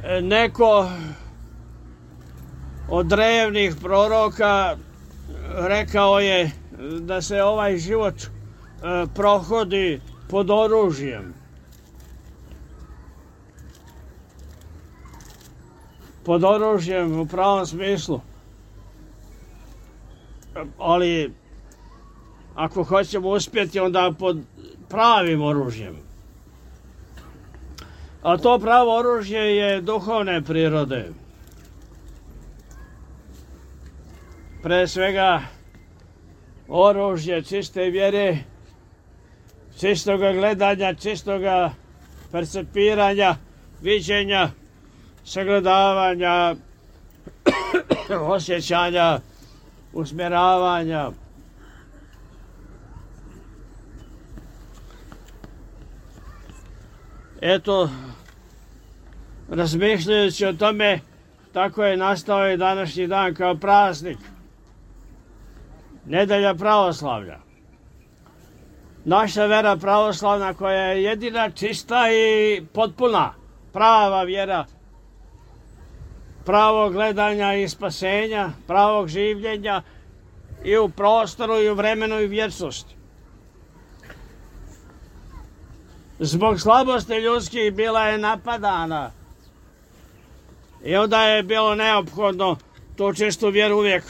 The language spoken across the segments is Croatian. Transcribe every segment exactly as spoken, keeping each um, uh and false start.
neko od drevnih proroka rekao je da se ovaj život e, prohodi pod oružjem. Pod oružjem u pravom smislu. Ali ako hoćemo uspjeti, onda pod pravim oružjem. A to pravo oružje je duhovne prirode. Pre svega oružje čiste vjere, čistoga gledanja, čistoga percepiranja, viđenja, sagledavanja, osjećanja, usmjeravanja. Eto, razmišljajući o tome, tako je nastao i današnji dan kao praznik. Nedelja pravoslavlja. Naša vera pravoslavna koja je jedina, čista i potpuna, prava vjera, pravog gledanja i spasenja, pravog življenja i u prostoru i u vremenu i vječnosti. Zbog slabosti ljudskih bila je napadana i onda je bilo neophodno tu čistu vjeru uvijek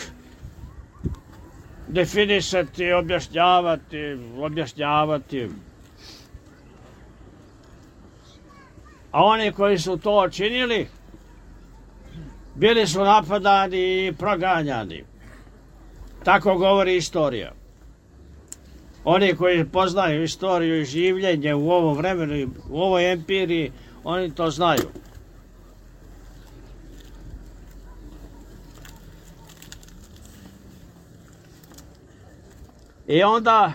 definisati, objašnjavati, objašnjavati. A oni koji su to činili, bili su napadani i proganjani. Tako govori istorija. Oni koji poznaju istoriju i življenje u ovom vremenu i u ovoj empiriji, oni to znaju. I onda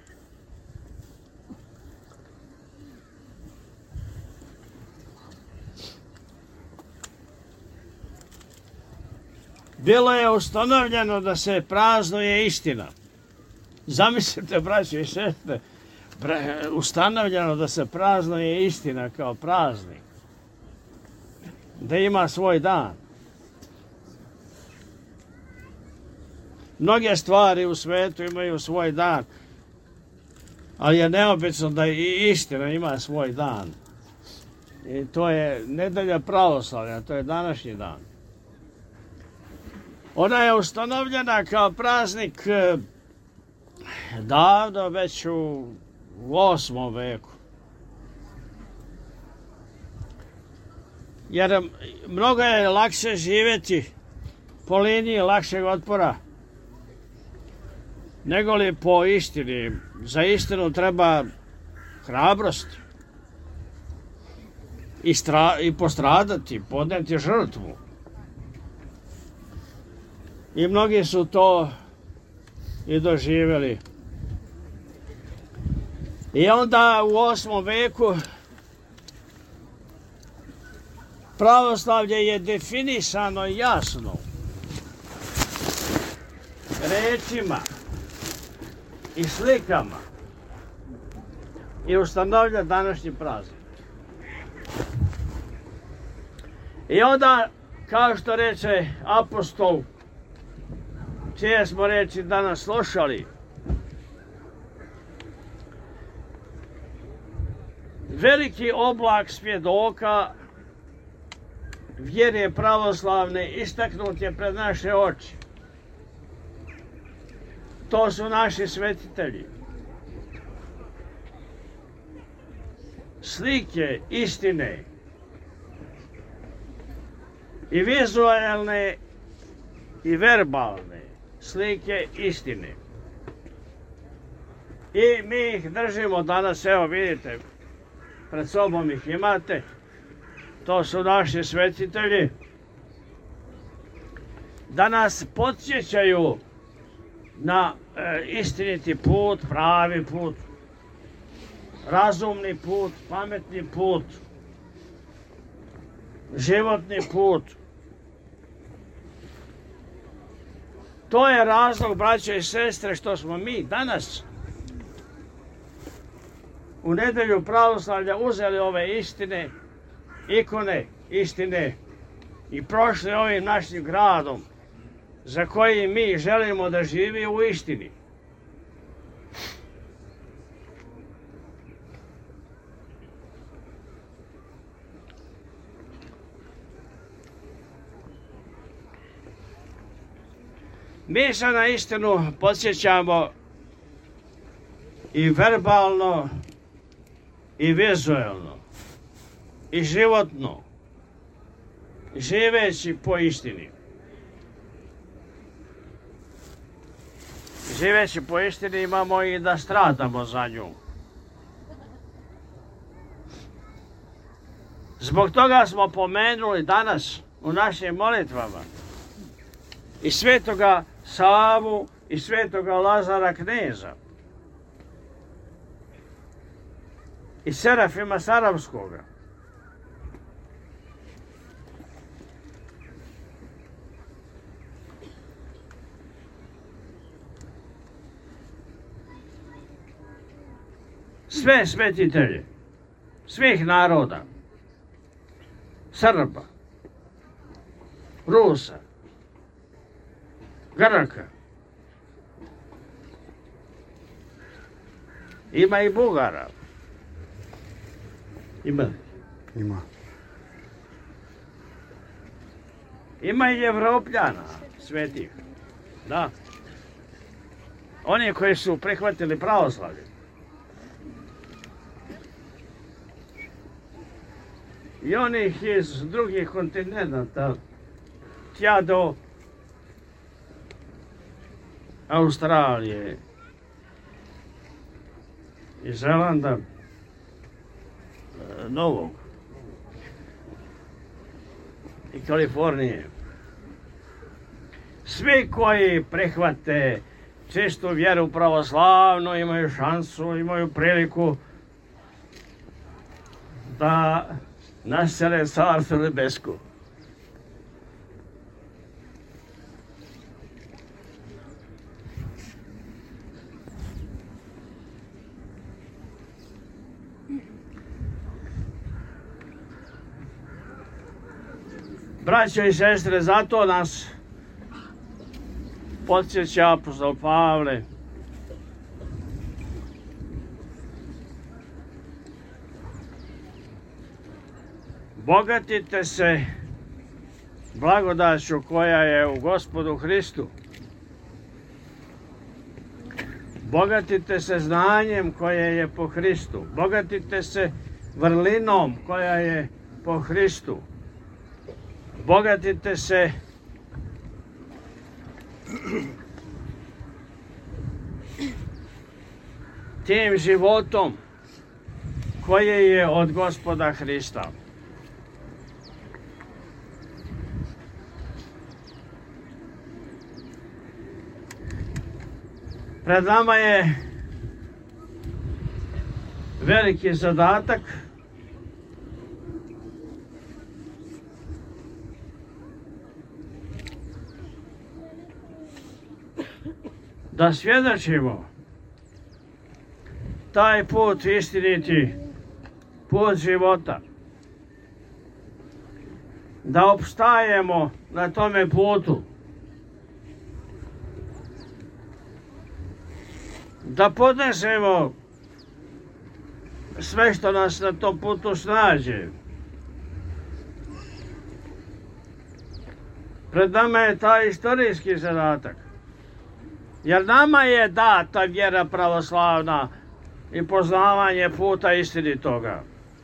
bilo je ustanovljeno da se praznuje istina. Zamislite, braće i sestre, ustanovljeno da se praznuje istina kao praznik. Da ima svoj dan. Mnoge stvari u svijetu imaju svoj dan, ali je neobično da i istina ima svoj dan. I to je nedelja pravoslavlja, to je današnji dan. Ona je ustanovljena kao praznik davno, već u osmom veku. Jer mnogo je lakše živjeti po liniji lakšeg otpora nego li po istini. Za istinu treba hrabrost i, stra, i postradati, podnijeti žrtvu. I mnogi su to i doživjeli. I onda u osmom veku pravoslavlje je definisano jasno rečima i slikama i ustanovlja današnji praznik. I onda, kao što reče apostol, čije smo reči danas slušali, veliki oblak svjedoka vjere pravoslavne istaknut je pred naše oči. To su naši svetitelji. Slike istine i vizualne i verbalne slike istine. I mi ih držimo danas, evo vidite, pred sobom ih imate. To su naši svetitelji. Da nas podsjećaju na e, istiniti put, pravi put, razumni put, pametni put, životni put. To je razlog, braće i sestre, što smo mi danas u nedelju pravoslavlja uzeli ove istine, ikone istine i prošli ovim našim gradom za koji mi želimo da živi u istini. Mi se na istinu podsjećamo i verbalno, i vizualno, i životno, živeći po istini. Živeći po istini imamo i da stradamo za nju. Zbog toga smo pomenuli danas u našim molitvama i svetoga Savu i svetoga Lazara kneza i Serafima Saravskoga. Sve svetitelje, svih naroda, Srba, Rusa, Grka, ima i Bugara. Ima. Ima. Ima i Evropljana svetih. Da. Oni koji su prihvatili pravoslavlje. I onih iz drugih kontinenta, tja do Australije i Zelanda Novog i Kalifornije. Svi koji prihvate čistu vjeru pravoslavnu imaju šansu, imaju priliku da nasele carstvo nebesko. Braćo i sestre, zato nas podsjeća apostol Pavle bogatite se blagodaću koja je u Gospodu Hristu. Bogatite se znanjem koje je po Hristu. Bogatite se vrlinom koja je po Hristu. Bogatite se tim životom koje je od Gospoda Hrista. Pred nama je veliki zadatak da svjedočimo taj put istiniti, put života. Da opstajemo na tome putu. Da podnesemo sve što nas na tom putu snađe. Pred nama je taj istorijski zadatak. Jer nama je data vjera pravoslavna i poznavanje puta istinitoga.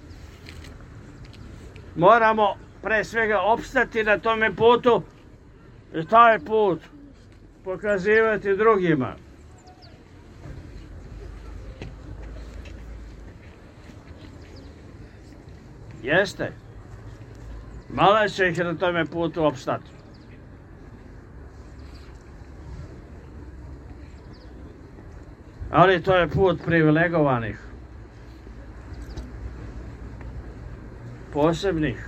Moramo pre svega opstati na tome putu i taj put pokazivati drugima. Jeste. Malo će ih na tome putu opstati. Ali to je put privilegovanih, posebnih,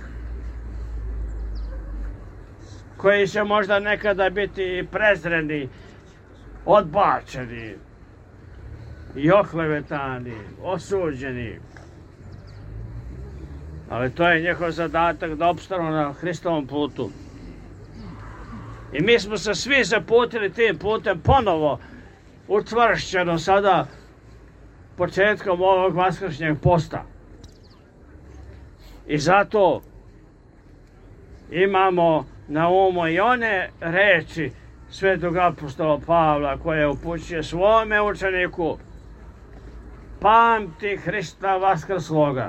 koji će možda nekada biti prezreni, odbačeni i oklevetani, osuđeni. Ali to je njihov zadatak da opstanu na Hristovom putu. I mi smo se svi zaputili tim putem ponovo učvršćeno sada početkom ovog vaskršnjeg posta. I zato imamo na umu i one reči svetog apostola Pavla koje upućuje svome učeniku: pamti Hrista vaskrsloga.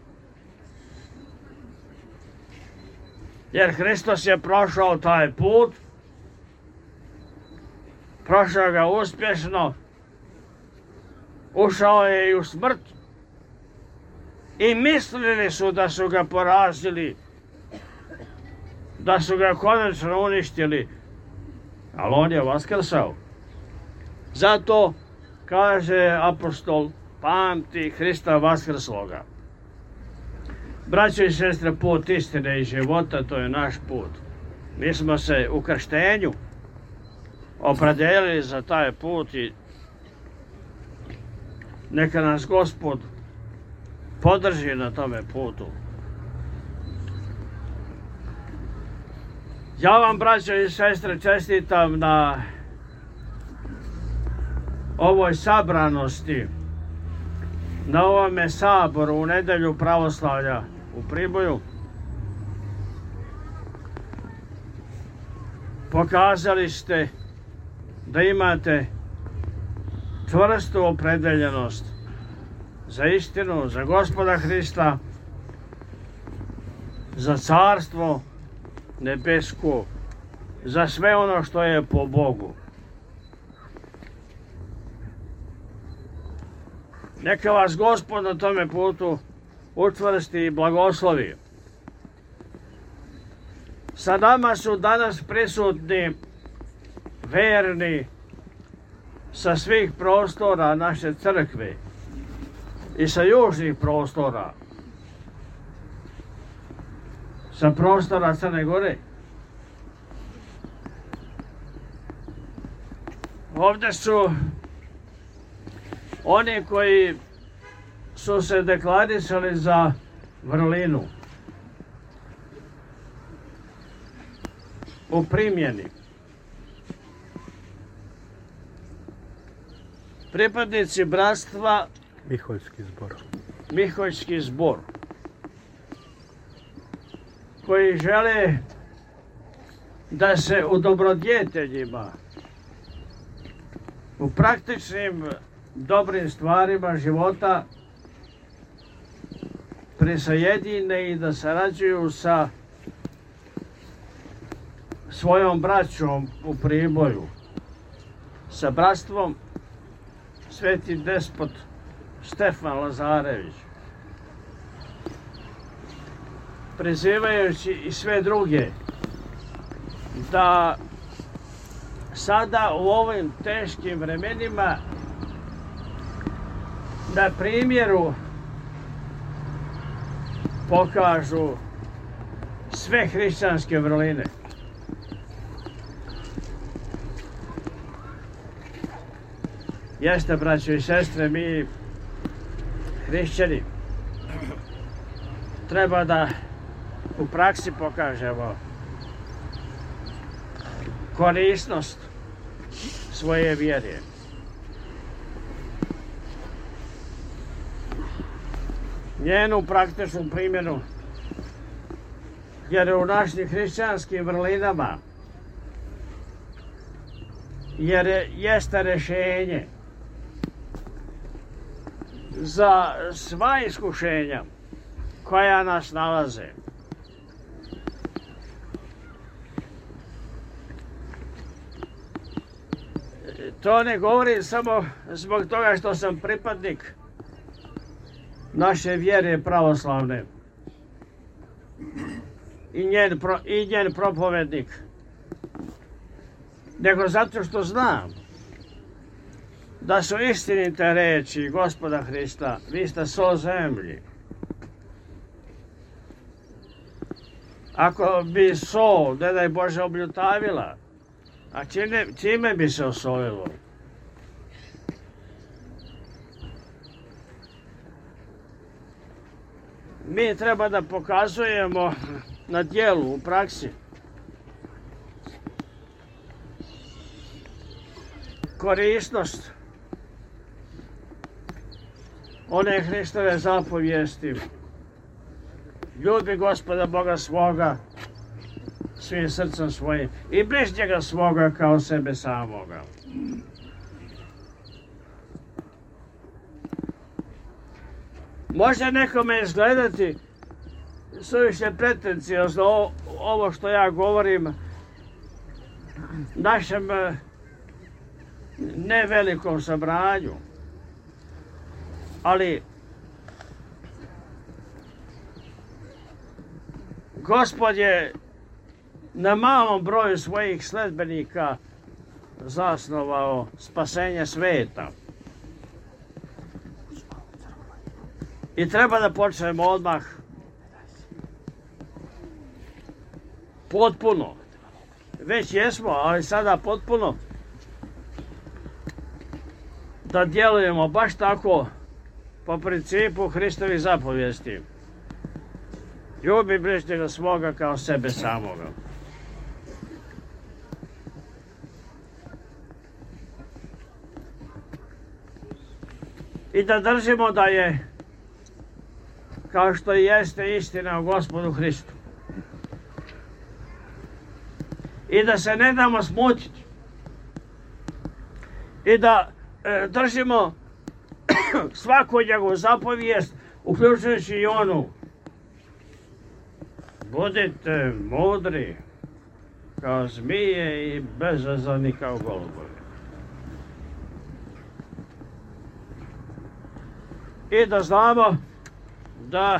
Jer Hristos je prošao taj put, prošao ga uspješno, ušao je i u smrt i mislili su da su ga porazili, da su ga konačno uništili, ali on je vaskrsao. Zato kaže apostol: pamti Hrista vaskrsloga. Braćo i sestre, put istine i života, to je naš put. Mi smo se u krštenju opredijelili za taj put i neka nas Gospod podrži na tome putu. Ja vam, braćo i sestre, čestitam na ovoj sabranosti, na ovome saboru u nedjelju pravoslavlja u Priboju. Pokazali ste da imate čvrstu opredeljenost za istinu, za Gospoda Hrista, za carstvo nebesko, za sve ono što je po Bogu. Neka vas Gospod na tome putu učvrsti i blagoslovi. Sa nama su danas prisutni verni sa svih prostora naše crkve i sa južnih prostora, sa prostora Crne Gore. Ovdje su oni koji su se deklarisali za vrlinu u primjeni. Pripadnici bratstva Miholjski zbor. Miholjski zbor, koji žele da se u dobrodjeteljima, u praktičnim dobrim stvarima života prisajedine i da sarađuju sa svojom braćom u Priboju, sa bratstvom Sveti despot Stefan Lazarević, prizivajući i sve druge da sada u ovim teškim vremenima na primjeru pokažu sve hrišćanske vrline. Jeste, braćo i sestre, mi hrišćani treba da u praksi pokažemo korisnost svoje vjere. Njenu praktičnu primjenu, jer u našim hrišćanskim vrlinama jer jeste rješenje za sva iskušenja koja nas nalaze. To ne govorim samo zbog toga što sam pripadnik naše vjere pravoslavne i njen, pro, i njen propovednik, nego zato što znam da su istinite reči Gospoda Hrista: vi ste sol zemlji. Ako bi sol, ne daj Bože, obljutavila, a čime, čime bi se osolilo? mi treba da pokazujemo na djelu, u praksi. Korisnost one Hristove zapovijesti. Ljubi Gospoda Boga svoga svim srcem svojim i bližnjega svoga kao sebe samoga. Može nekome izgledati suviše pretenciozno ovo što ja govorim našem ne velikom sabranju, ali Gospod je na malom broju svojih sledbenika zasnovao spasenje sveta. I treba da počnemo odmah potpuno. Već jesmo, ali sada potpuno da djelujemo baš tako po principu Hristovih zapovijesti. Ljubi bližnjega svoga kao sebe samoga. I da držimo da je, kao što i jeste, istina o Gospodu Hristu. I da se ne damo smutiti. I da e, držimo svaku njegovu zapovijest, uključujući i onu. Budite mudri kao zmije i bezvezani kao golubovi. I da znamo da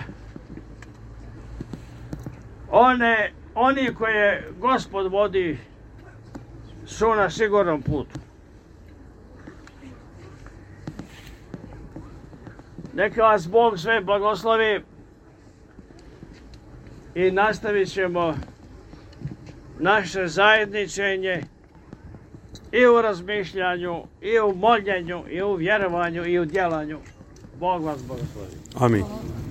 one, oni koje Gospod vodi su na sigurnom putu. Neka vas Bog sve blagoslovi i nastavit ćemo naše zajedničenje i u razmišljanju, i u moljenju, i u vjerovanju, i u djelanju. Bog vas blagoslovi. Amin.